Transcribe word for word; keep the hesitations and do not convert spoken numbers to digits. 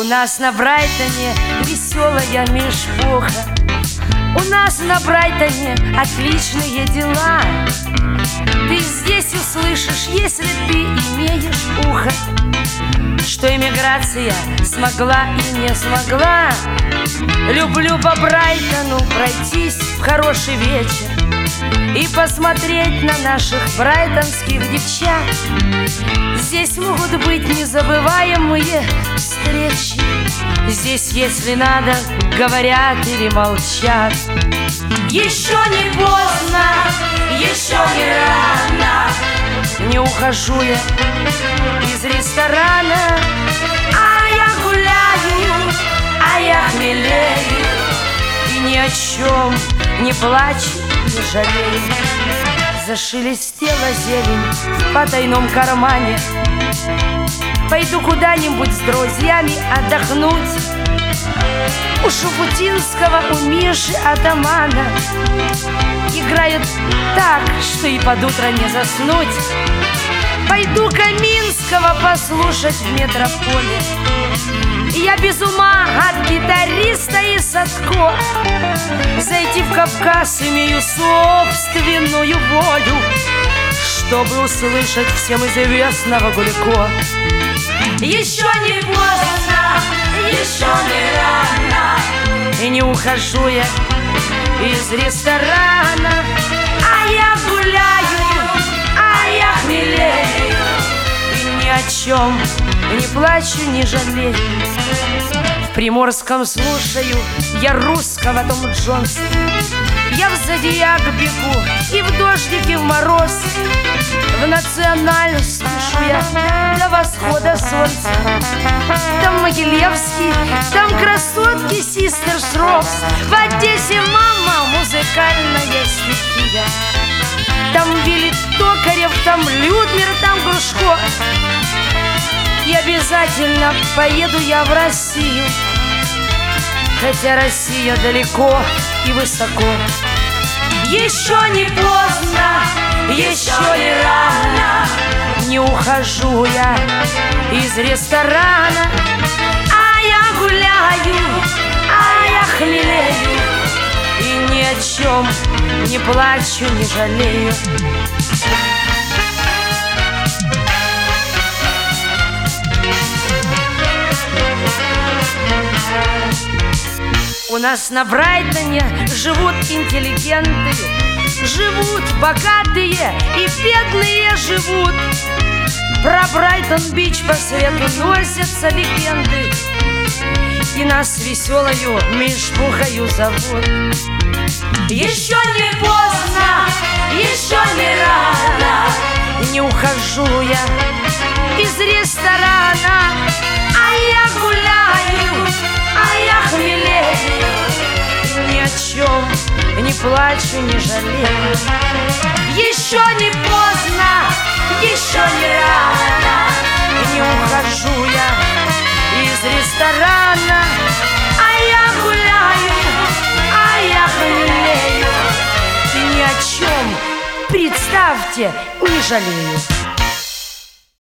нас на Брайтоне веселая мишпуха. У нас на Брайтоне отличные дела. Ты здесь услышишь, если ты имеешь ухо, что эмиграция смогла и не смогла. Люблю по Брайтону пройтись в хороший вечер и посмотреть на наших брайтонских девчат. Здесь могут быть незабываемые встречи. Здесь, если надо, говорят или молчат. Еще не поздно, еще не рано. Не ухожу я из ресторана, а я гуляю, а я хмелею, и ни о чем не плачу, не жалею. Зашелестела зелень в потайном кармане. Пойду куда-нибудь с друзьями отдохнуть. У Шуфутинского, у Миши Атамана играют так, что и под утро не заснуть. Пойду Каминского послушать в метрополе. Я без ума от гитариста и Садко. Зайти в Кавказ имею собственную волю, чтобы услышать всем известного Гулико. Еще не поздно, еще не рано, и не ухожу я из ресторана, а я гуляю, а я хмелею, и ни о чем не плачу, не жалею. В Приморском слушаю я русского Том Джонса. Я в Зодиак бегу и в дождик, и в мороз. В Националь слышу я до восхода солнца. Там Могилевский, там красотки Систерс Рокс. В Одессе мама музыкальная стихия. Там Вилли Токарев, там Людмир, там Грушко. И обязательно поеду я в Россию, хотя Россия далеко и высоко. Еще не поздно, еще не рано, не ухожу я из ресторана, а я гуляю, а я хмелею, и ни о чем не плачу, не жалею. У нас на Брайтоне живут интеллигенты, живут богатые и бедные живут. Про Брайтон-Бич по свету носятся легенды, и нас веселою мишпухою зовут. Еще не поздно, еще не рано, не ухожу я из ресторана, а я гуляю, а я хмелею, ни о чем не плачу, не жалею. Еще не поздно, еще не рано, не ухожу я из ресторана, а я гуляю, а я хмелею, и ни о чем, представьте, не жалею.